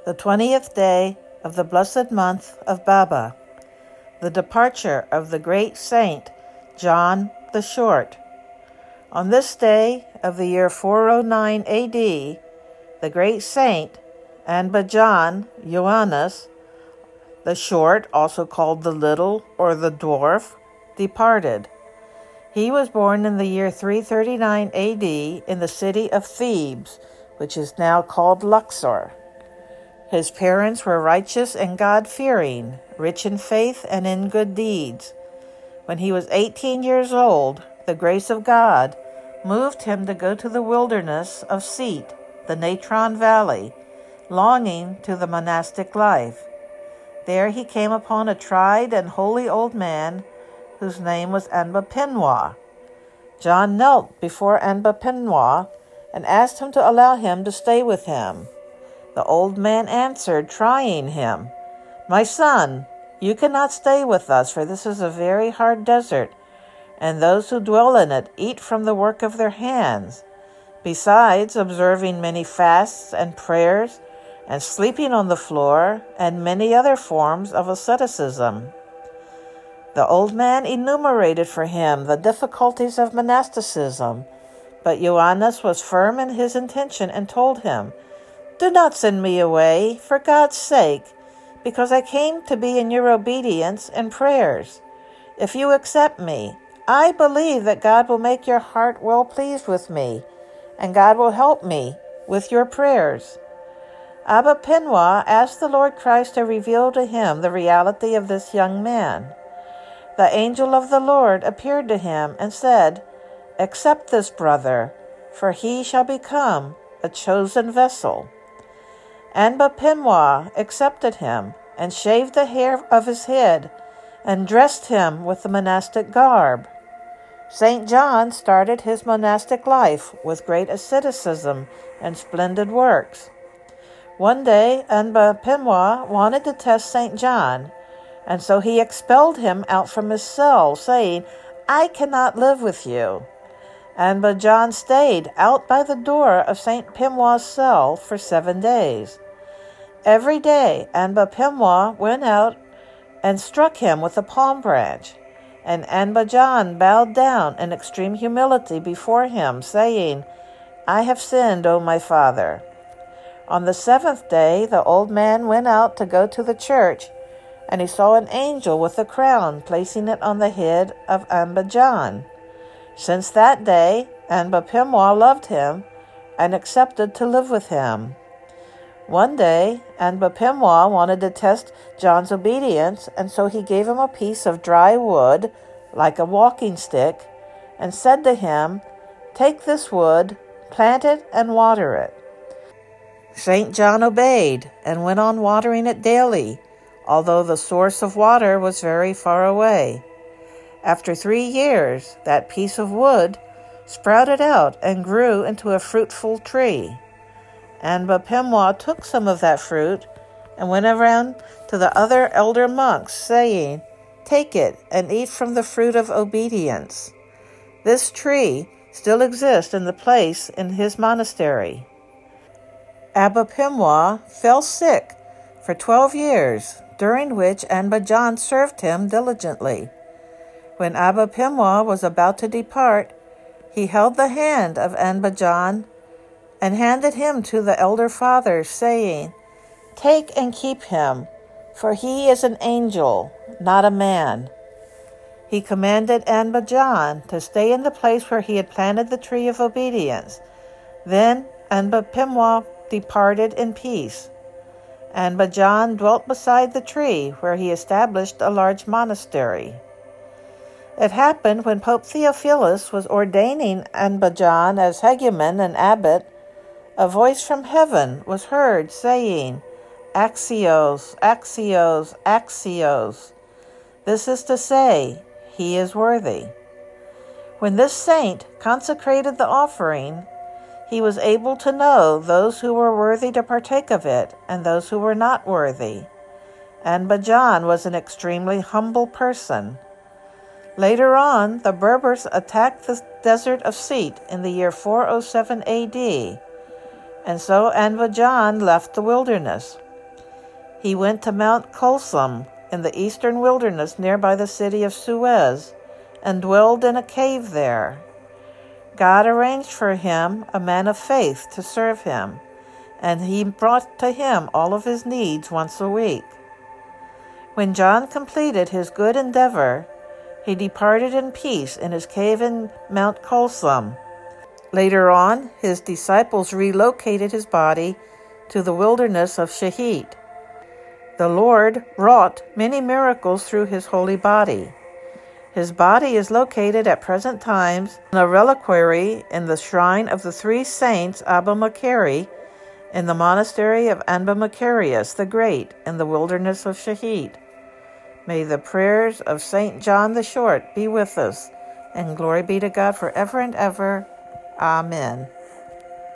the 20th day of the blessed month of Baba, the departure of the great saint John the Short. On this day of the year 409 A.D., the great saint Anba-John Johannes the Short, also called the Little or the Dwarf, departed. He was born in the year 339 A.D. in the city of Thebes, which is now called Luxor. His parents were righteous and God-fearing, rich in faith and in good deeds. When he was 18 years old, the grace of God moved him to go to the wilderness of Sete, the Natron Valley, longing to the monastic life. There he came upon a tried and holy old man whose name was Anba-Pinwa. John knelt before Anba-Pinwa and asked him to allow him to stay with him. The old man answered, trying him, "My son, you cannot stay with us, for this is a very hard desert, and those who dwell in it eat from the work of their hands, besides observing many fasts and prayers, and sleeping on the floor, and many other forms of asceticism." The old man enumerated for him the difficulties of monasticism, but Johannes was firm in his intention and told him, "Do not send me away, for God's sake, because I came to be in your obedience and prayers. If you accept me, I believe that God will make your heart well pleased with me, and God will help me with your prayers." Anba-Pinwa asked the Lord Christ to reveal to him the reality of this young man. The angel of the Lord appeared to him and said, "Accept this brother, for he shall become a chosen vessel." Anba-Pinwa accepted him and shaved the hair of his head and dressed him with the monastic garb. St. John started his monastic life with great asceticism and splendid works. One day, Anba-Pinwa wanted to test St. John, and so he expelled him out from his cell, saying, "I cannot live with you." Anba-John stayed out by the door of St. Pinwa's cell for 7 days. Every day, Anba-Pinwa went out and struck him with a palm branch, and Anba-John bowed down in extreme humility before him, saying, "I have sinned, O my father." On the 7th day, the old man went out to go to the church, and he saw an angel with a crown placing it on the head of Anba-John. Since that day, Anba-Pinwa loved him and accepted to live with him. One day, Anba-Pinwa wanted to test John's obedience, and so he gave him a piece of dry wood, like a walking stick, and said to him, "Take this wood, plant it, and water it." St. John obeyed and went on watering it daily, although the source of water was very far away. After 3 years, that piece of wood sprouted out and grew into a fruitful tree. Anba-Pinwa took some of that fruit and went around to the other elder monks, saying, "Take it and eat from the fruit of obedience." This tree still exists in the place in his monastery. Anba-Pinwa fell sick for 12 years, during which Anba-John served him diligently. When Anba-Pinwa was about to depart, he held the hand of Anba-John and handed him to the elder fathers, saying, "Take and keep him, for he is an angel, not a man." He commanded Anba-John to stay in the place where he had planted the tree of obedience. Then Anba-Pinwa departed in peace. Anba-John dwelt beside the tree, where he established a large monastery. It happened when Pope Theophilus was ordaining Anba-John as hegumen and abbot, a voice from heaven was heard saying, "Axios, Axios, Axios." This is to say, he is worthy. When this saint consecrated the offering, he was able to know those who were worthy to partake of it and those who were not worthy. Anba-John was an extremely humble person. Later on, the Berbers attacked the desert of Sete in the year 407 A.D., and so Anba-John left the wilderness. he went to Mount Colsum in the eastern wilderness nearby the city of Suez, and dwelled in a cave there. God arranged for him a man of faith to serve him, and he brought to him all of his needs once a week. When John completed his good endeavor, he departed in peace in his cave in Mount Colsum. Later on, his disciples relocated his body to the wilderness of Shahit. The Lord wrought many miracles through his holy body. His body is located at present times in a reliquary in the shrine of the three saints Abba Makari in the monastery of Abba Macarius the Great in the wilderness of Shahit. May the prayers of Saint John the Short be with us, and glory be to God forever and ever. Amen.